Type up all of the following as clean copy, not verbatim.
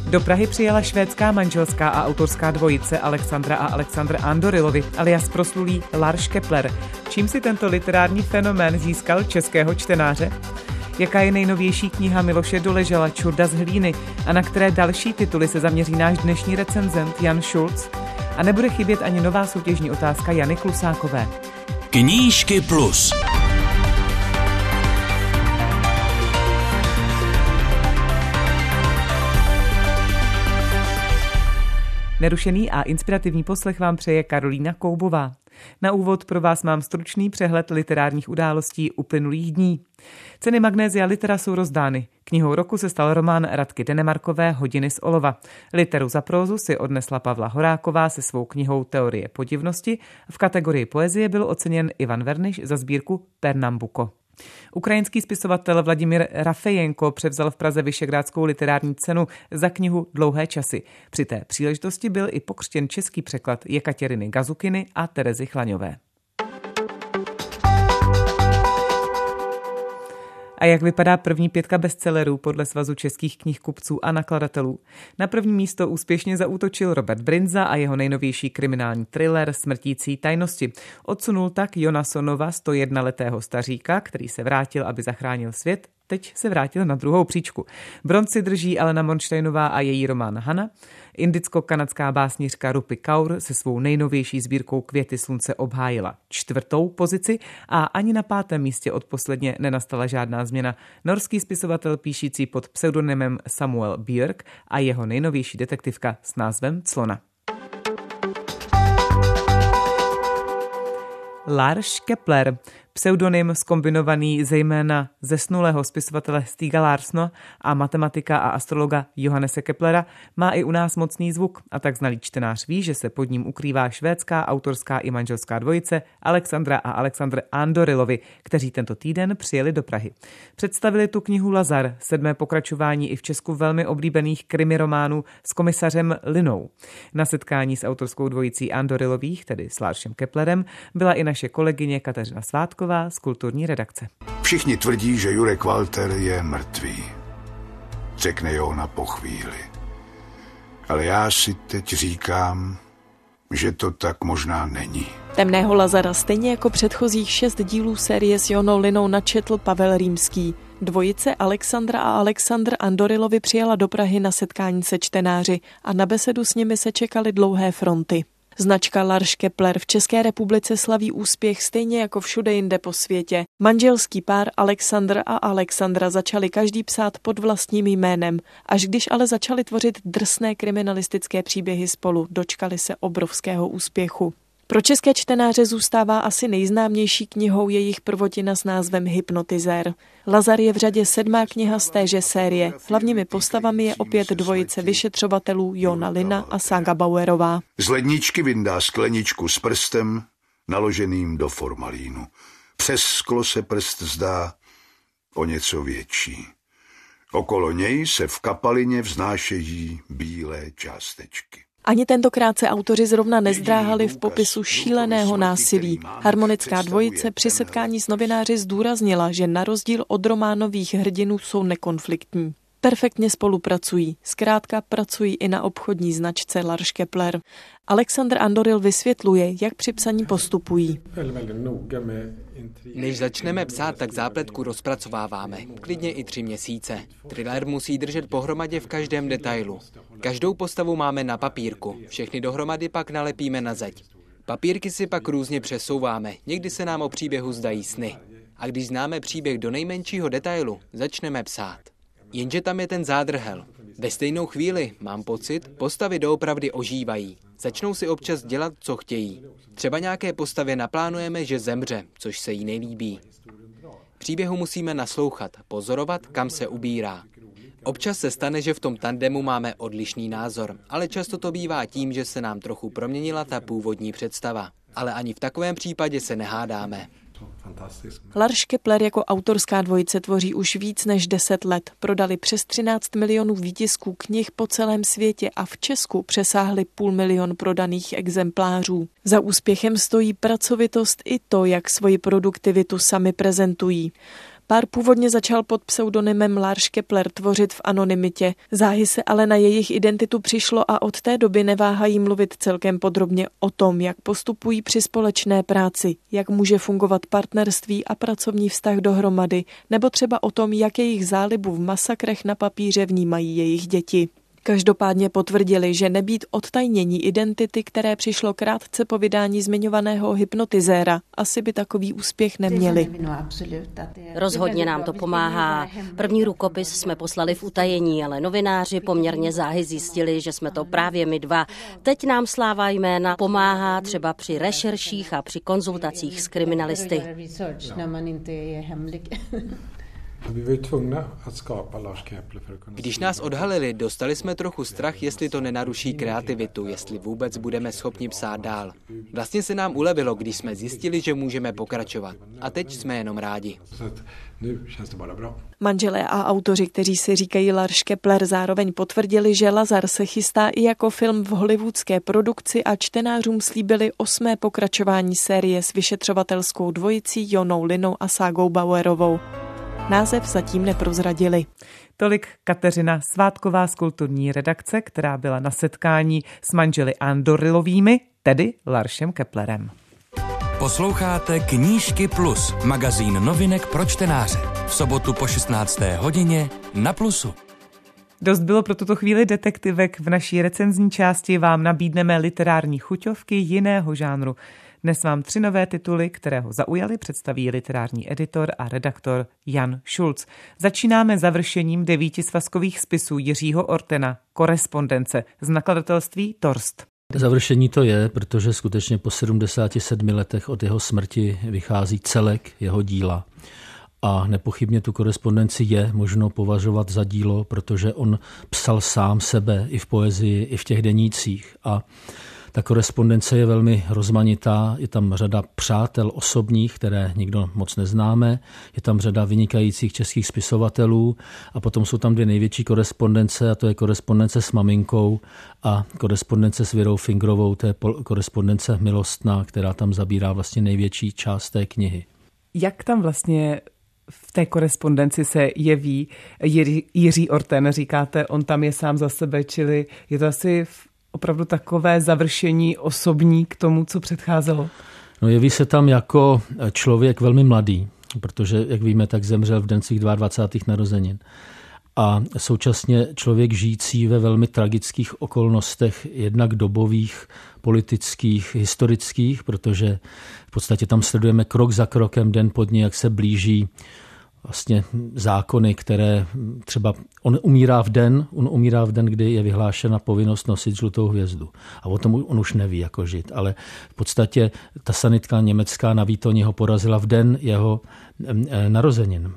Do Prahy přijela švédská manželská a autorská dvojice Alexandra a Alexandr Andorilovi, alias proslulý Lars Kepler. Čím si tento literární fenomén získal českého čtenáře? Jaká je nejnovější kniha Miloše Doležala Čurda z hlíny a na které další tituly se zaměří náš dnešní recenzent Jan Šulc? A nebude chybět ani nová soutěžní otázka Jany Klusákové. Knížky plus. Nerušený a inspirativní poslech vám přeje Karolína Koubová. Na úvod pro vás mám stručný přehled literárních událostí uplynulých dní. Ceny Magnézia Litera jsou rozdány. Knihou roku se stal román Radky Denemarkové Hodiny z olova. Literu za prózu si odnesla Pavla Horáková se svou knihou Teorie podivnosti. V kategorii poezie byl oceněn Ivan Verniš za sbírku Pernambuco. Ukrajinský spisovatel Vladimír Rafejenko převzal v Praze Vyšehradskou literární cenu za knihu Dlouhé časy. Při té příležitosti byl i pokřtěn český překlad Jekatěriny Gazukiny a Terezy Chlaňové. A jak vypadá první 5 bestsellerů podle Svazu českých knihkupců a nakladatelů? Na první místo úspěšně zaútočil Robert Brindza a jeho nejnovější kriminální thriller Smrtící tajnosti. Odsunul tak Jonasonova 101letého staříka, který se vrátil, aby zachránil svět. Teď se vrátil na druhou příčku. Bronz si drží Elena Monštejnová a její román Hana. Indicko-kanadská básnířka Rupi Kaur se svou nejnovější sbírkou Květy slunce obhájila 4. pozici a ani na 5. místě odposledně nenastala žádná změna. Norský spisovatel píšící pod pseudonymem Samuel Björk a jeho nejnovější detektivka s názvem Clona. Lars Kepler, pseudonym zkombinovaný zejména zesnulého spisovatele Stiga Larssona a matematika a astrologa Johannese Keplera, má i u nás mocný zvuk a tak znalý čtenář ví, že se pod ním ukrývá švédská autorská i manželská dvojice Alexandra a Alexandr Andorilovi, kteří tento týden přijeli do Prahy. Představili tu knihu Lazar, 7. pokračování i v Česku velmi oblíbených krimirománů s komisařem Linou. Na setkání s autorskou dvojicí Andorilových, tedy s Larsem Keplerem, byla i naše kolegyně Kateřina Svátková z kulturní redakce. Všichni tvrdí, že Jurek Walter je mrtvý. Řekne Jona po chvíli. Ale já si teď říkám, že to tak možná není. Temného Lazara stejně jako předchozích 6 dílů série s Jonou Linou načetl Pavel Rýmský. Dvojice Alexandra a Alexandr Andorilovi přijela do Prahy na setkání se čtenáři a na besedu s nimi se čekaly dlouhé fronty. Značka Lars Kepler v České republice slaví úspěch stejně jako všude jinde po světě. Manželský pár Alexandr a Alexandra začali každý psát pod vlastním jménem. Až když ale začali tvořit drsné kriminalistické příběhy spolu, dočkali se obrovského úspěchu. Pro české čtenáře zůstává asi nejznámější knihou jejich prvotina s názvem Hypnotizér. Lazar je v řadě 7. kniha z téže série. Hlavními postavami je opět dvojice vyšetřovatelů Jona Lina a Saga Bauerová. Z ledničky vyndá skleničku s prstem naloženým do formalínu. Přes sklo se prst zdá o něco větší. Okolo něj se v kapalině vznášejí bílé částečky. Ani tentokrát se autoři zrovna nezdráhali v popisu šíleného násilí. Harmonická dvojice při setkání s novináři zdůraznila, že na rozdíl od románových hrdinů jsou nekonfliktní. Perfektně spolupracují, zkrátka pracují i na obchodní značce Lars Kepler. Alexandr Andoril vysvětluje, jak při psaní postupují. Než začneme psát, tak zápletku rozpracováváme, klidně i 3 měsíce. Thriller musí držet pohromadě v každém detailu. Každou postavu máme na papírku, všechny dohromady pak nalepíme na zeď. Papírky si pak různě přesouváme, někdy se nám o příběhu zdají sny. A když známe příběh do nejmenšího detailu, začneme psát. Jenže tam je ten zádrhel. Ve stejnou chvíli, mám pocit, postavy doopravdy ožívají. Začnou si občas dělat, co chtějí. Třeba nějaké postavě naplánujeme, že zemře, což se jí nelíbí. Příběhu musíme naslouchat, pozorovat, kam se ubírá. Občas se stane, že v tom tandemu máme odlišný názor, ale často to bývá tím, že se nám trochu proměnila ta původní představa. Ale ani v takovém případě se nehádáme. Lars Kepler jako autorská dvojice tvoří už víc než 10 let. Prodali přes 13 milionů výtisků knih po celém světě a v Česku přesáhli 500 000 prodaných exemplářů. Za úspěchem stojí pracovitost i to, jak svoji produktivitu sami prezentují. Pár původně začal pod pseudonymem Lars Kepler tvořit v anonymitě. Záhy se ale na jejich identitu přišlo a od té doby neváhají mluvit celkem podrobně o tom, jak postupují při společné práci, jak může fungovat partnerství a pracovní vztah dohromady, nebo třeba o tom, jak jejich zálibu v masakrech na papíře vnímají jejich děti. Každopádně potvrdili, že nebýt odtajnění identity, které přišlo krátce po vydání zmiňovaného hypnotizéra, asi by takový úspěch neměli. Rozhodně nám to pomáhá. První rukopis jsme poslali v utajení, ale novináři poměrně záhy zjistili, že jsme to právě my dva. Teď nám sláva jména pomáhá třeba při rešerších a při konzultacích s kriminalisty. Když nás odhalili, dostali jsme trochu strach, jestli to nenaruší kreativitu, jestli vůbec budeme schopni psát dál. Vlastně se nám ulevilo, když jsme zjistili, že můžeme pokračovat. A teď jsme jenom rádi. Manželé a autoři, kteří si říkají Lars Kepler, zároveň potvrdili, že Lazar se chystá i jako film v hollywoodské produkci a čtenářům slíbili 8. pokračování série s vyšetřovatelskou dvojicí Jonou Linou a Ságou Bauerovou. Název zatím neprozradili. Tolik Kateřina Svátková z kulturní redakce, která byla na setkání s manželi Andorilovými, tedy Larsem Keplerem. Posloucháte Knížky Plus, magazín novinek pro čtenáře. V sobotu po 16. hodině na Plusu. Dost bylo pro tuto chvíli detektivek. V naší recenzní části vám nabídneme literární chuťovky jiného žánru. Dnes vám 3 nové tituly, které ho zaujaly, představí literární editor a redaktor Jan Šulc. Začínáme završením 9 svazkových spisů Jiřího Ortena, Korespondence z nakladatelství Torst. Završení to je, protože skutečně po 77 letech od jeho smrti vychází celek jeho díla. A nepochybně tu korespondenci je možno považovat za dílo, protože on psal sám sebe i v poezii, i v těch denících. A ta korespondence je velmi rozmanitá, je tam řada přátel osobních, které nikdo moc neznáme, je tam řada vynikajících českých spisovatelů a potom jsou tam 2 největší korespondence a to je korespondence s maminkou a korespondence s Věrou Fingrovou, to je korespondence milostná, která tam zabírá vlastně největší část té knihy. Jak tam vlastně v té korespondenci se jeví Jiří Orten, říkáte, on tam je sám za sebe, čili je to asi opravdu takové završení osobní k tomu, co předcházelo? No, jeví se tam jako člověk velmi mladý, protože, jak víme, tak zemřel v den svých 22. narozenin. A současně člověk žijící ve velmi tragických okolnostech, jednak dobových, politických, historických, protože v podstatě tam sledujeme krok za krokem, den po dni, jak se blíží vlastně zákony, které třeba on umírá v den, kdy je vyhlášena povinnost nosit žlutou hvězdu. A o tom on už neví, jako žít. Ale v podstatě ta sanitka německá na Výtoni ho porazila v den jeho narozenin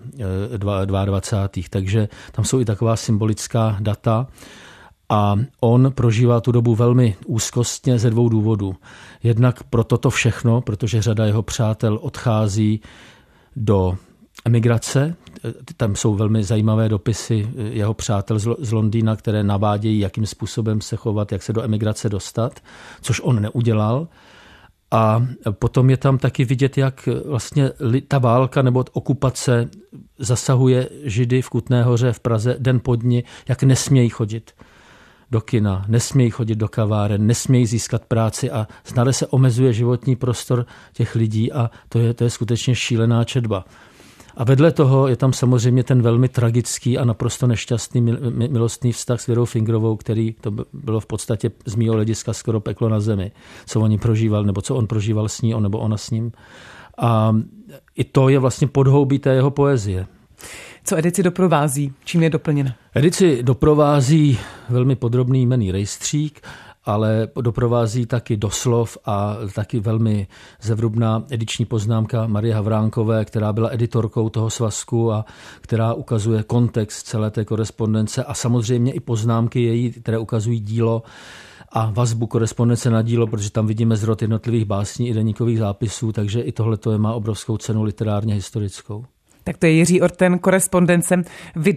22. Takže tam jsou i taková symbolická data. A on prožívá tu dobu velmi úzkostně ze 2 důvodů. Jednak pro toto všechno, protože řada jeho přátel odchází do emigrace. Tam jsou velmi zajímavé dopisy jeho přátel z Londýna, které navádějí, jakým způsobem se chovat, jak se do emigrace dostat, což on neudělal. A potom je tam taky vidět, jak vlastně ta válka nebo okupace zasahuje Židy v Kutné Hoře v Praze den po dni, jak nesmějí chodit do kina, nesmějí chodit do kaváren, nesmějí získat práci a znale se omezuje životní prostor těch lidí a to je skutečně šílená četba. A vedle toho je tam samozřejmě ten velmi tragický a naprosto nešťastný milostný vztah s Věrou Fingrovou, který to bylo v podstatě z mýho hlediska skoro peklo na zemi, co oni prožívali, nebo co on prožíval s ní, nebo ona s ním. A i to je vlastně podhoubí té jeho poezie. Co edici doprovází? Čím je doplněna? Edici doprovází velmi podrobný jmenný rejstřík, ale doprovází taky doslov a taky velmi zevrubná ediční poznámka Marie Havránkové, která byla editorkou toho svazku a která ukazuje kontext celé té korespondence a samozřejmě i poznámky její, které ukazují dílo a vazbu korespondence na dílo, protože tam vidíme zrod jednotlivých básní i deníkových zápisů, takže i tohleto má obrovskou cenu literárně historickou. Tak to je Jiří Orten, Korespondence, vydalo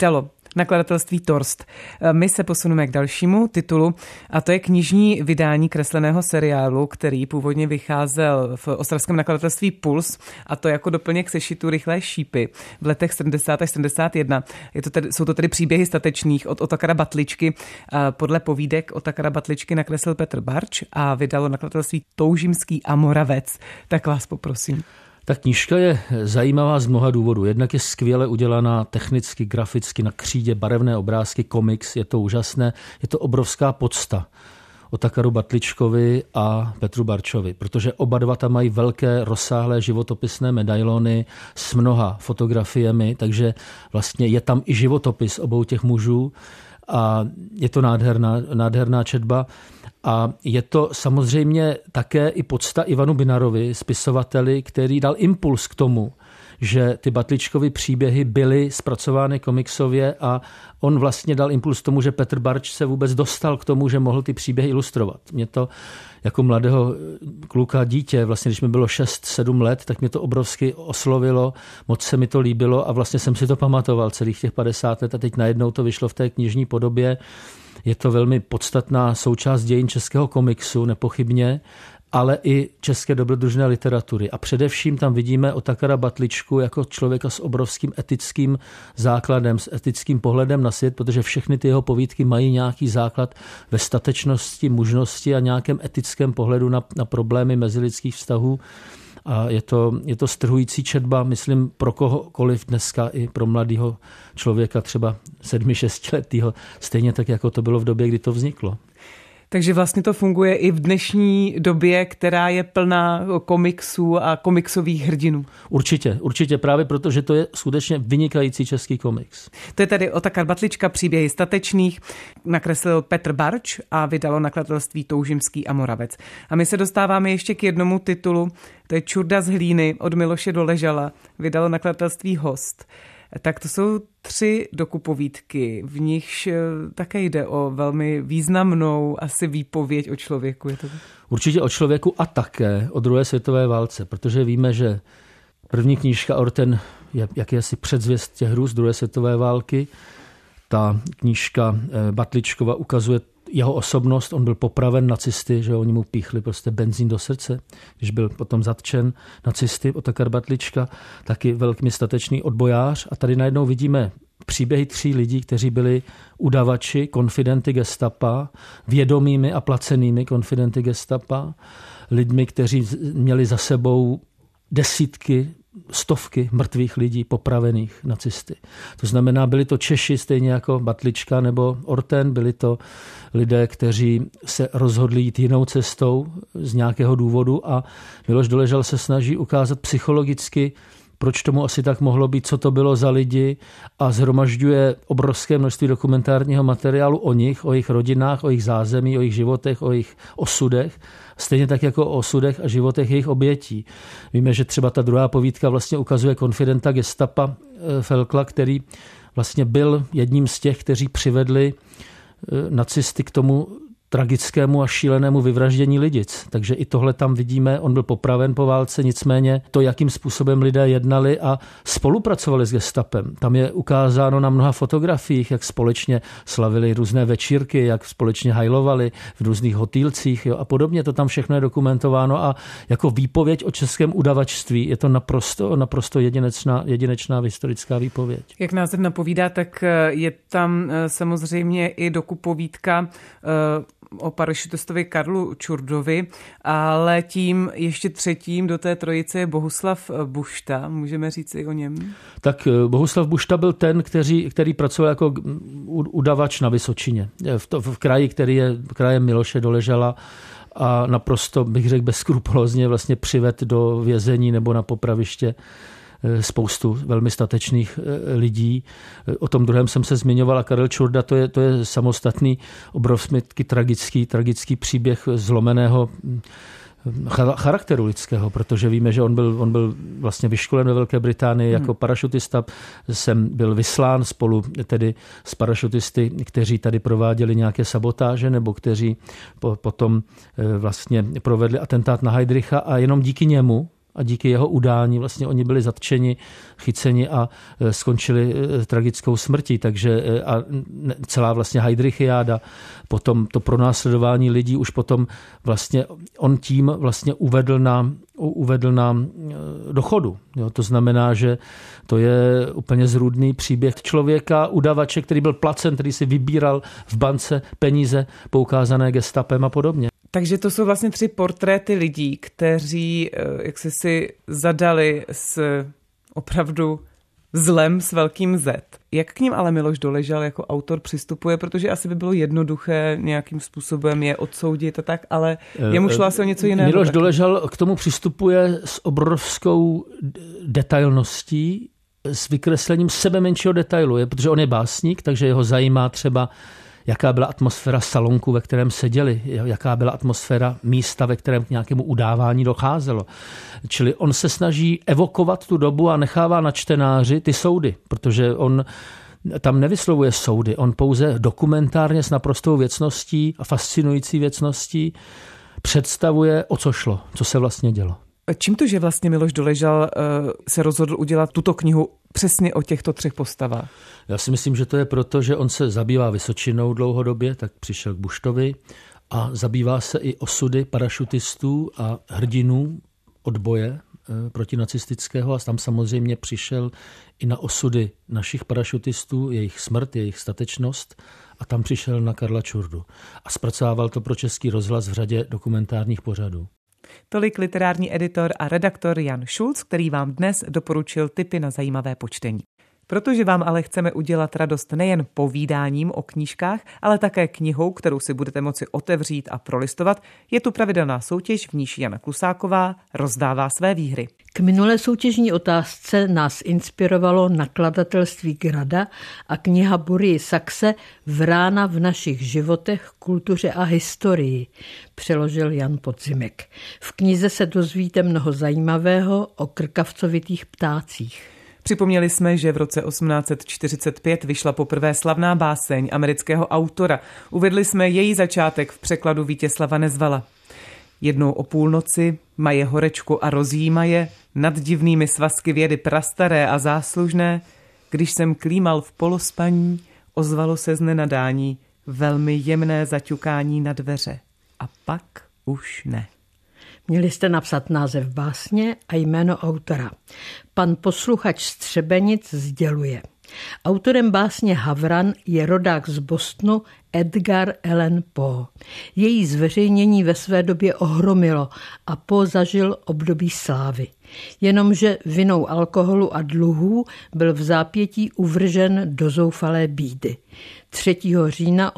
nakladatelství Torst. My se posuneme k dalšímu titulu a to je knižní vydání kresleného seriálu, který původně vycházel v ostravském nakladatelství Puls, a to jako doplněk sešitu Rychlé šípy v letech 70 až 71. Jsou to tedy příběhy statečných od Otakara Batličky. Podle povídek Otakara Batličky nakreslil Petr Barč a vydalo nakladatelství Toužimský a Moravec. Tak vás poprosím. Ta knížka je zajímavá z mnoha důvodů. Jednak je skvěle udělaná technicky, graficky, na křídě, barevné obrázky, komiks, je to úžasné, je to obrovská podsta Otakaru Batličkovi a Petru Barčovi, protože oba dva tam mají velké, rozsáhlé životopisné medailony s mnoha fotografiemi, takže vlastně je tam i životopis obou těch mužů a je to nádherná četba. A je to samozřejmě také i podsta Ivanu Binarovi, spisovateli, který dal impuls k tomu, že ty Batličkovy příběhy byly zpracovány komiksově a on vlastně dal impuls k tomu, že Petr Barč se vůbec dostal k tomu, že mohl ty příběhy ilustrovat. Mě to jako mladého kluka dítě, vlastně když mi bylo 6-7 let, tak mě to obrovsky oslovilo, moc se mi to líbilo a vlastně jsem si to pamatoval celých těch 50 let a teď najednou to vyšlo v té knižní podobě. Je to velmi podstatná součást dějin českého komiksu, nepochybně, ale i české dobrodružné literatury. A především tam vidíme Otakara Batličku jako člověka s obrovským etickým základem, s etickým pohledem na svět, protože všechny ty jeho povídky mají nějaký základ ve statečnosti, mužnosti a nějakém etickém pohledu na problémy mezilidských vztahů. A je to strhující četba, myslím, pro kohokoliv dneska, i pro mladého člověka, třeba 7-6 letého, stejně tak, jako to bylo v době, kdy to vzniklo. Takže vlastně to funguje i v dnešní době, která je plná komiksů a komiksových hrdinů. Určitě právě proto, že to je skutečně vynikající český komiks. To je tady Otakar Batlička, příběhy statečných, nakreslil Petr Barč a vydalo nakladatelství Toužimský a Moravec. A my se dostáváme ještě k jednomu titulu, to je Čurda z hlíny od Miloše Doležala, vydalo nakladatelství Host. Tak to jsou 3 dokupovídky, v nichž také jde o velmi významnou asi výpověď o člověku. Je to... Určitě o člověku a také o druhé světové válce, protože víme, že první knížka Orten je jakési předzvěst těch hrůz druhé světové války. Ta knížka Batličkova ukazuje jeho osobnost, on byl popraven nacisty, že oni mu píchli prostě benzín do srdce, když byl potom zatčen nacisty, Otakar Batlička, taky velmi statečný odbojář. A tady najednou vidíme příběhy 3 lidí, kteří byli udavači, konfidenty gestapa, vědomými a placenými konfidenty gestapa, lidmi, kteří měli za sebou desítky, stovky mrtvých lidí popravených nacisty. To znamená, byli to Češi stejně jako Batlička nebo Orten, byli to lidé, kteří se rozhodli jít jinou cestou z nějakého důvodu a Miloš Doležal se snaží ukázat psychologicky, proč tomu asi tak mohlo být, co to bylo za lidi a shromažďuje obrovské množství dokumentárního materiálu o nich, o jejich rodinách, o jejich zázemí, o jejich životech, o jejich osudech, stejně tak jako o osudech a životech jejich obětí. Víme, že třeba ta druhá povídka vlastně ukazuje konfidenta gestapa Felkla, který vlastně byl jedním z těch, kteří přivedli nacisty k tomu tragickému a šílenému vyvraždění lidic. Takže i tohle tam vidíme, on byl popraven po válce, nicméně to, jakým způsobem lidé jednali a spolupracovali s gestapem. Tam je ukázáno na mnoha fotografiích, jak společně slavili různé večírky, jak společně hajlovali v různých hotýlcích a podobně. To tam všechno je dokumentováno a jako výpověď o českém udavačství je to naprosto jedinečná historická výpověď. Jak název napovídá, tak je tam samozřejmě i dokupovídka o parašutistovi Karlu Čurdovi, ale tím ještě 3. do té trojice je Bohuslav Bušta. Můžeme říct i o něm? Tak Bohuslav Bušta byl ten, který pracoval jako udavač na Vysočině. V kraji, který je krajem Miloše Doležala a naprosto, bych řekl, bezskrupulózně vlastně přived do vězení nebo na popraviště spoustu velmi statečných lidí. O tom druhém jsem se zmiňoval a Karel Čurda, to je samostatný obrovský tragický příběh zlomeného charakteru lidského, protože víme, že on byl vlastně vyškolen ve Velké Británii jako parašutista. Jsem byl vyslán spolu tedy s parašutisty, kteří tady prováděli nějaké sabotáže nebo kteří potom vlastně provedli atentát na Heydricha a jenom díky němu a díky jeho udání vlastně oni byli zatčeni, chyceni a skončili tragickou smrtí. Takže a celá vlastně Heydrichiáda, potom to pronásledování lidí už potom vlastně on tím vlastně uvedl na dochodu. Jo, to znamená, že to je úplně zrůdný příběh člověka, udavače, který byl placen, který si vybíral v bance peníze poukázané gestapem a podobně. Takže to jsou vlastně 3 portréty lidí, kteří jak si zadali s opravdu zlem s velkým Z. Jak k ním ale Miloš Doležal jako autor přistupuje, protože asi by bylo jednoduché nějakým způsobem je odsoudit a tak, ale jemu šlo asi o něco jiného. Miloš Doležal k tomu přistupuje s obrovskou detailností, s vykreslením sebe menšího detailu, protože on je básník, takže jeho zajímá třeba, jaká byla atmosféra salonku, ve kterém seděli, jaká byla atmosféra místa, ve kterém k nějakému udávání docházelo. Čili on se snaží evokovat tu dobu a nechává na čtenáři ty soudy, protože on tam nevyslovuje soudy, on pouze dokumentárně s naprostou věcností a fascinující věcností představuje, o co šlo, co se vlastně dělo. Čím to, že vlastně Miloš Doležal se rozhodl udělat tuto knihu přesně o těchto 3 postavách? Já si myslím, že to je proto, že on se zabývá Vysočinou dlouhodobě, tak přišel k Buštovi a zabývá se i osudy parašutistů a hrdinů odboje protinacistického a tam samozřejmě přišel i na osudy našich parašutistů, jejich smrt, jejich statečnost a tam přišel na Karla Čurdu a zpracovával to pro Český rozhlas v řadě dokumentárních pořadů. Tolik literární editor a redaktor Jan Šulc, který vám dnes doporučil tipy na zajímavé počtení. Protože vám ale chceme udělat radost nejen povídáním o knížkách, ale také knihou, kterou si budete moci otevřít a prolistovat, je tu pravidelná soutěž, v níž Jana Klusáková rozdává své výhry. K minulé soutěžní otázce nás inspirovalo nakladatelství Grada a kniha Burii Saxe Vrána v našich životech, kultuře a historii, přeložil Jan Podzimek. V knize se dozvíte mnoho zajímavého o krkavcovitých ptácích. Připomněli jsme, že v roce 1845 vyšla poprvé slavná báseň amerického autora. Uvedli jsme její začátek v překladu Vítězslava Nezvala. Jednou o půlnoci maje horečku a rozjímaje nad divnými svazky vědy prastaré a záslužné. Když jsem klímal v polospaní, ozvalo se z nenadání velmi jemné zaťukání na dveře. A pak už ne. Měli jste napsat název básně a jméno autora. Pan posluchač z Třebenic sděluje. Autorem básně Havran je rodák z Bostonu Edgar Allan Poe. Její zveřejnění ve své době ohromilo a Poe zažil období slávy. Jenomže vinou alkoholu a dluhů byl v zápětí uvržen do zoufalé bídy. 3. října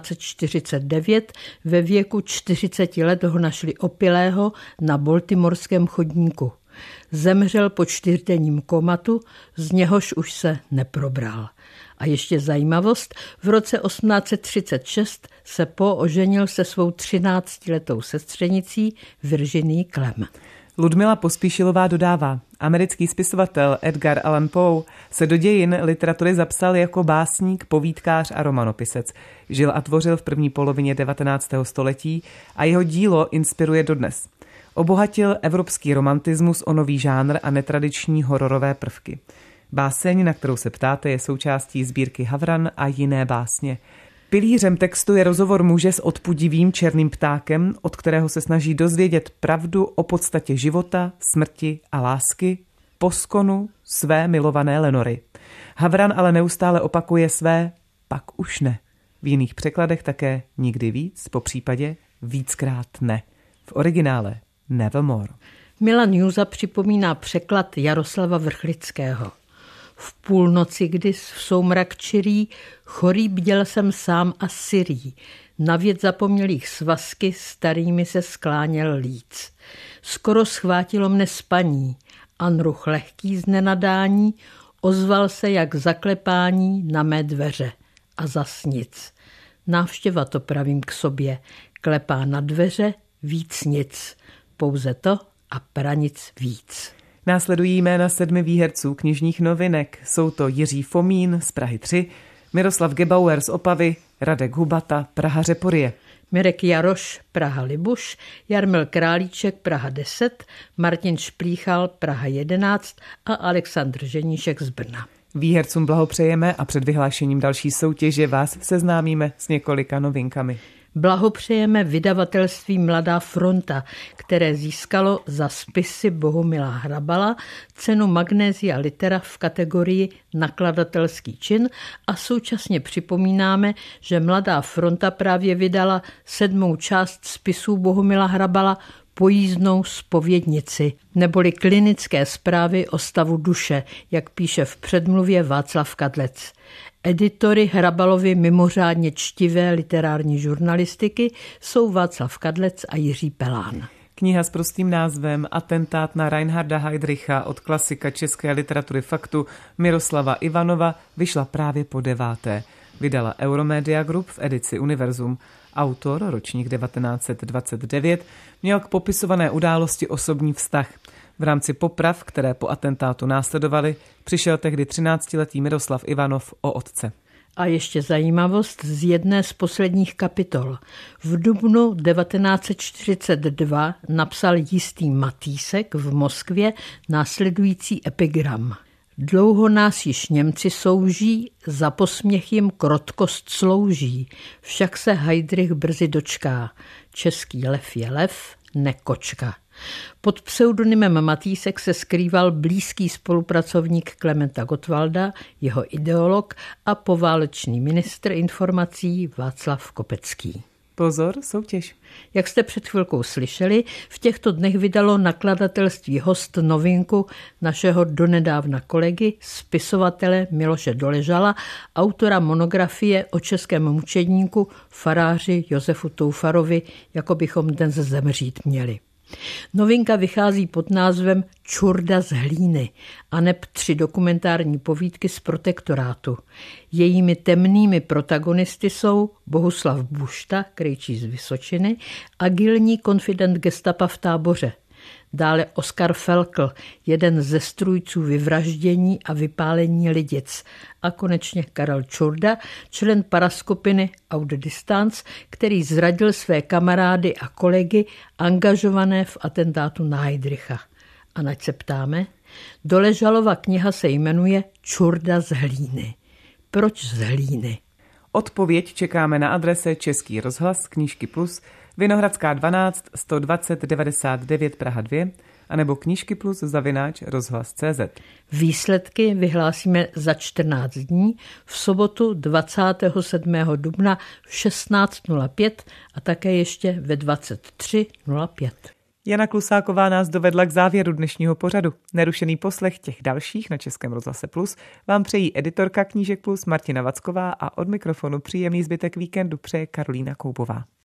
1849 ve věku 40 let ho našli opilého na baltimorském chodníku. Zemřel po 4denním komatu, z něhož už se neprobral. A ještě zajímavost, v roce 1836 se Poe oženil se svou 13letou sestřenicí Virginie Clem. Ludmila Pospíšilová dodává, americký spisovatel Edgar Allan Poe se do dějin literatury zapsal jako básník, povídkář a romanopisec. Žil a tvořil v první polovině 19. století a jeho dílo inspiruje dodnes. Obohatil evropský romantismus o nový žánr a netradiční hororové prvky. Báseň, na kterou se ptáte, je součástí sbírky Havran a jiné básně. Pilířem textu je rozhovor muže s odpudivým černým ptákem, od kterého se snaží dozvědět pravdu o podstatě života, smrti a lásky, po skonu své milované Lenory. Havran ale neustále opakuje své pak už ne. V jiných překladech také nikdy víc, po případě víckrát ne. V originále Nevermore. Milan Juza připomíná překlad Jaroslava Vrchlického. V půlnoci, kdy v soumrak čirý, chorý bděl jsem sám a syrý. Na věc zapomnělých svazky starými se skláněl líc. Skoro schvátilo mne spaní, Anruch lehký z nenadání, ozval se jak zaklepání na mé dveře. A zas nic. Návštěva to pravím k sobě, klepá na dveře, víc nic. Pouze to a pranic víc. Následují jména 7 výherců knižních novinek. Jsou to Jiří Fomín z Prahy 3, Miroslav Gebauer z Opavy, Radek Hubata, Praha Řeporyje. Mirek Jaroš, Praha Libuš, Jarmil Králíček, Praha 10, Martin Šplíchal, Praha 11 a Alexandr Ženíšek z Brna. Výhercům blahopřejeme a před vyhlášením další soutěže vás seznámíme s několika novinkami. Blahopřejeme vydavatelství Mladá fronta, které získalo za spisy Bohumila Hrabala cenu Magnesia Litera v kategorii nakladatelský čin a současně připomínáme, že Mladá fronta právě vydala 7. část spisů Bohumila Hrabala Pojízdnou zpovědnici, neboli klinické zprávy o stavu duše, jak píše v předmluvě Václav Kadlec. Editory Hrabalovy mimořádně čtivé literární žurnalistiky jsou Václav Kadlec a Jiří Pelán. Kniha s prostým názvem Atentát na Reinharda Heydricha od klasika české literatury faktu Miroslava Ivanova vyšla právě po 9. Vydala Euromedia Group v edici Univerzum. Autor, ročník 1929, měl k popisované události osobní vztah. V rámci poprav, které po atentátu následovaly, přišel tehdy 13letý Miroslav Ivanov o otce. A ještě zajímavost z jedné z posledních kapitol. V dubnu 1942 napsal jistý Matýsek v Moskvě následující epigram. Dlouho nás již Němci souží, za posměch jim krotkost slouží, však se Heydrich brzy dočká. Český lev je lev, ne kočka. Pod pseudonymem Matýsek se skrýval blízký spolupracovník Klementa Gottwalda, jeho ideolog a poválečný ministr informací Václav Kopecký. Pozor, soutěž. Jak jste před chvilkou slyšeli, v těchto dnech vydalo nakladatelství Host novinku našeho donedávna kolegy, spisovatele Miloše Doležala, autora monografie o českém mučedníku faráři Josefu Toufarovi, jako bychom dnes zemřít měli. Novinka vychází pod názvem Čurda z hlíny aneb 3 dokumentární povídky z protektorátu. Jejími temnými protagonisty jsou Bohuslav Bušta, krejčí z Vysočiny, agilní konfident gestapa v Táboře. Dále Oskar Felkl, jeden ze strůjců vyvraždění a vypálení Lidic. A konečně Karel Čurda, člen paraskupiny Audidistance, který zradil své kamarády a kolegy angažované v atentátu na Heydricha. A nač se ptáme? Doležalova kniha se jmenuje Čurda z hlíny. Proč z hlíny? Odpověď čekáme na adrese Český rozhlas, Knížky Plus, Vinohradská 12 120 99 Praha 2 anebo knížkyplus@rozhlas.cz. Výsledky vyhlásíme za 14 dní v sobotu 27. dubna v 16:05 a také ještě ve 23:05. Jana Klusáková nás dovedla k závěru dnešního pořadu. Nerušený poslech těch dalších na Českém rozhlase Plus vám přejí editorka Knížek Plus Martina Vacková a od mikrofonu příjemný zbytek víkendu přeje Karolína Koubová.